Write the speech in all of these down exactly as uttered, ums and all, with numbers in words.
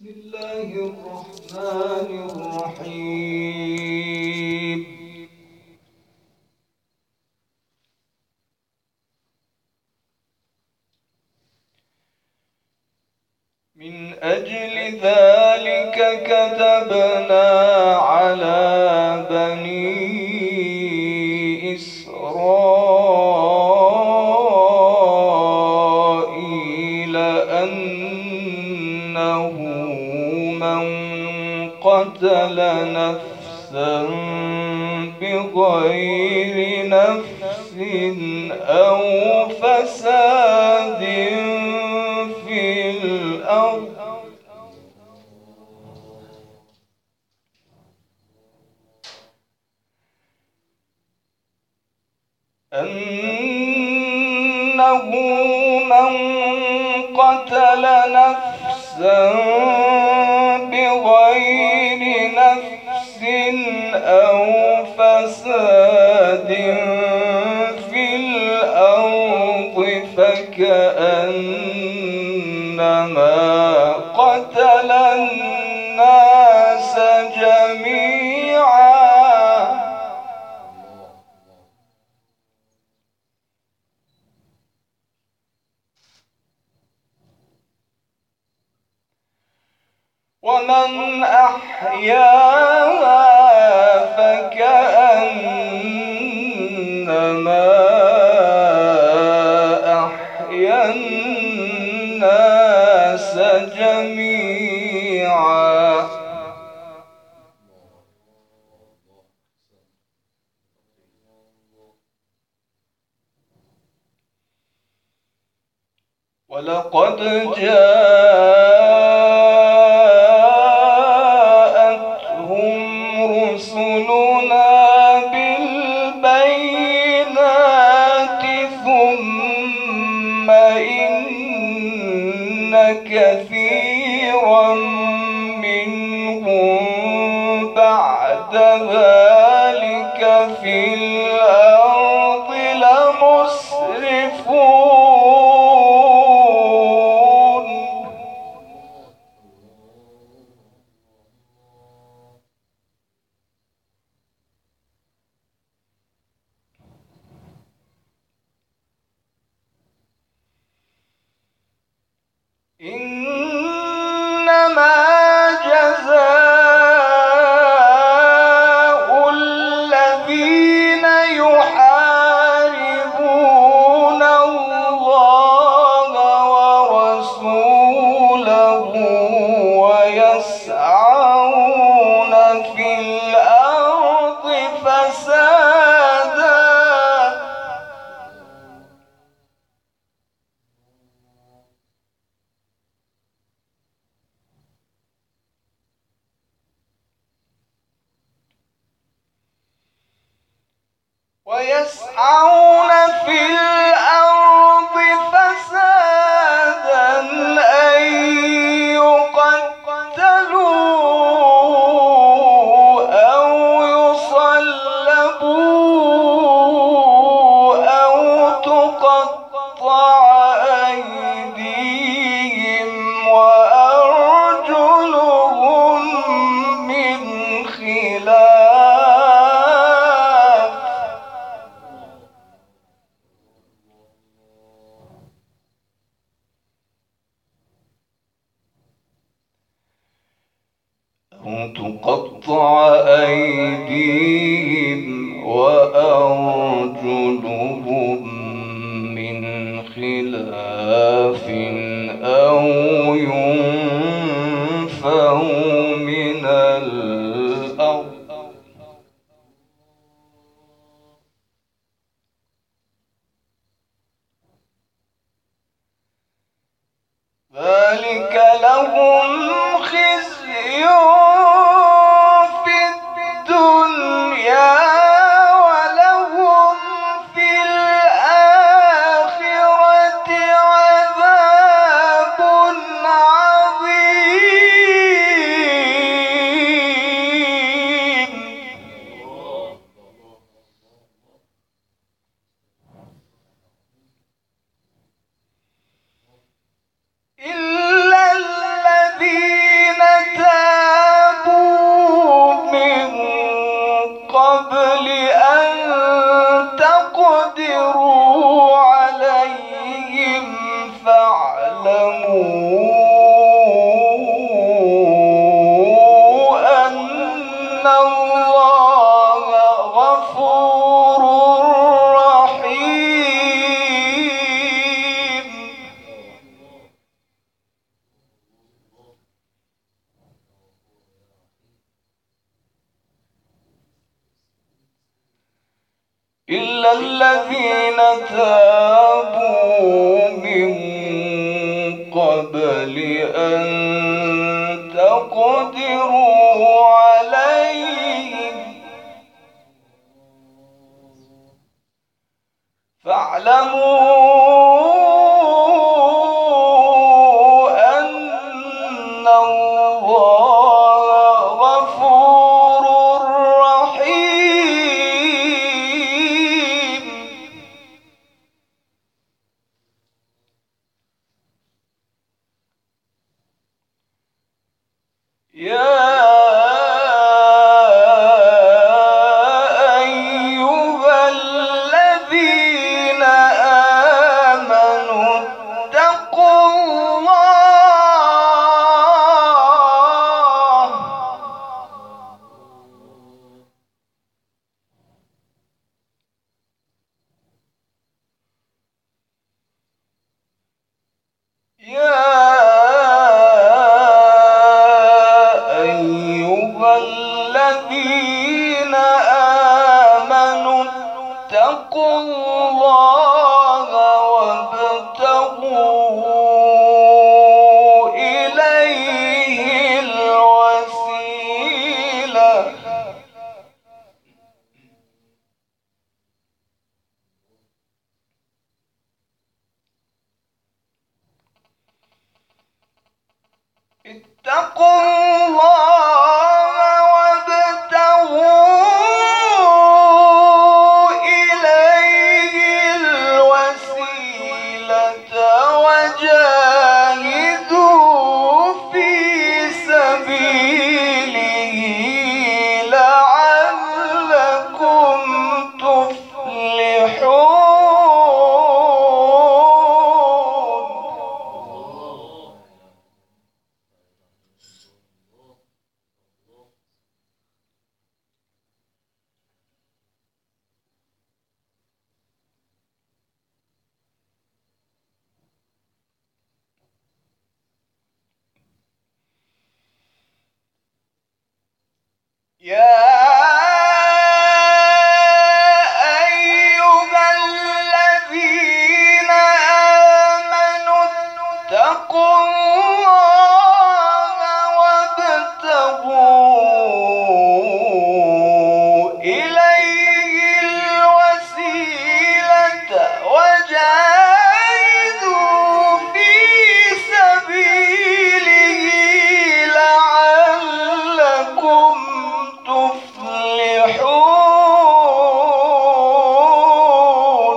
بسم الله الرحمن الرحيم. من أجل ذلك كتبنا على بني إسرائيل أنه من قتل نفسا بغير نفس أو فساد في الأرض أنه من قتل نفسا بغير نفس أو فساد في الأرض فكأنما قتل الناس جميعا ومن أحياها فكأنما أحيا الناس جميعا ولقد جاءتهم رسلنا بالبينات ثم إن كثيرا منهم بعد ذلك في الأرض لمسرفون. إنما جزاء الذين يحاربون الله ورسوله ويسعون في الأرض فسادا ويسعون في الأرض فسادا أن يقتلوا أو يصلبوا أو تقطع أيديهم وأرجلهم من خلاف أو تقطع أيديهم وأرجلهم من خلاف أو ينفوا من الأرض ذلك لهم خزي في الدنيا ولهم في الآخرة عذاب عظيم. إلا الذين إلا الذين تابوا من قبل أن تقدروا عليهم فاعلموا أن الله غفور رحيم. يا أيها الذين آمنوا اتقوا الله يا أيها الذين آمنوا اتقوا الله وابتغوا إليه الوسيلة اتقوا الله وابتغوا إليه الوسيلة وجاهدوا في سبيله لعلكم تفلحون. يا أيها الذين آمنوا اتقوا الله وابتغوا إليه الوسيلة وجاهدوا في سبيله لعلكم تفلحون.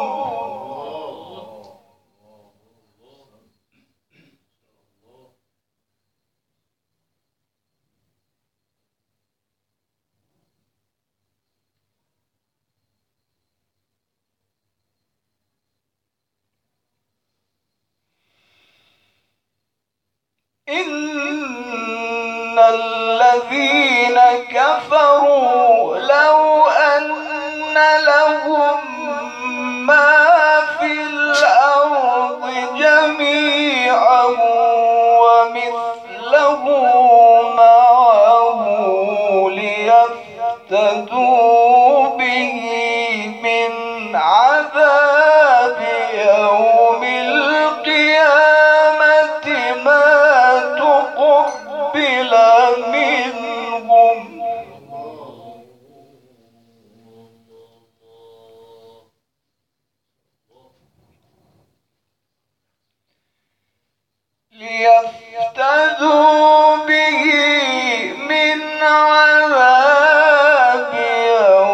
إن الذين كفروا لو أن لهم ما في الأرض جميعا ومثله معه ليفتدوا به من عذاب يوم القيامة ما تقبل منهم ليفتدوا به من عذاب يوم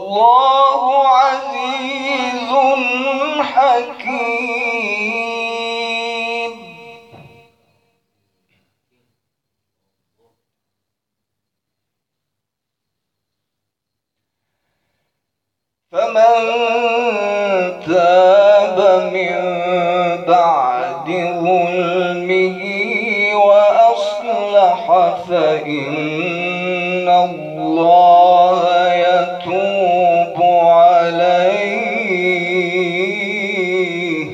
والله عزيز حكيم. فمن تاب من بعد ظلمه وأصلح فإن الله يتوب عليه.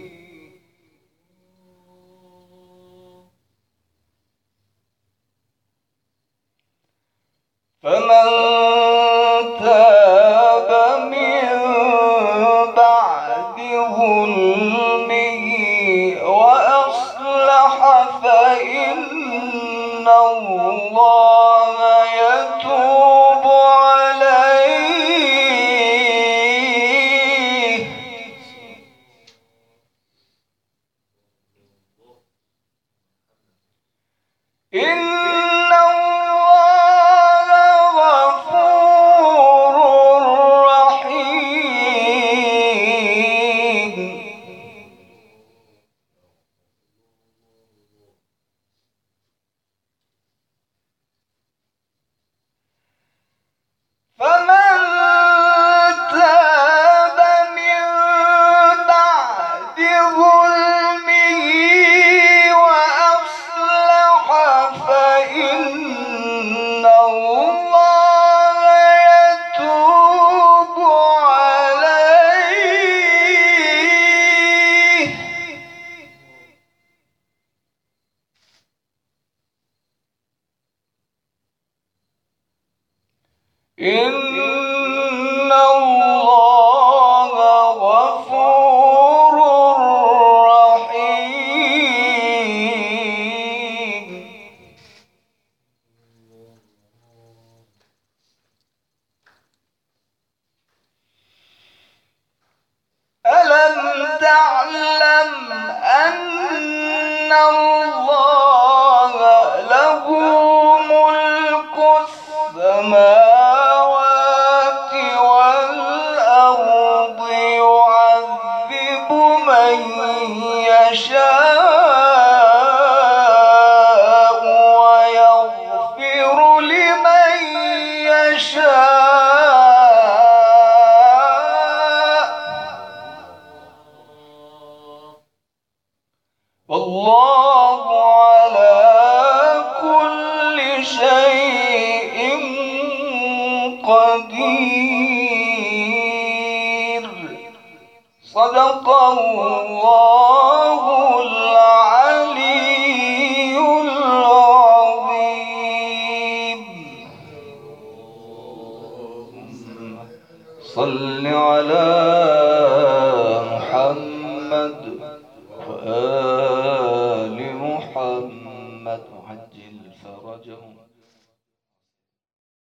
فمن تاب من بعد ظلمه وأصلح فإن الله يتوب عليه. إن الله غفور رحيم. فمن تاب من بعد ظلمه وأصلح فإن الله يتوب عليه. إن الله غفور رحيم. ألم تعلم أن الله له ملك السماوات والأرض يعذب من يشاء ويغفر لمن يشاء والله على كل شيء قدير. صدق الله العلي العظيم. صل على محمد وآل محمد وعجل فرجهم.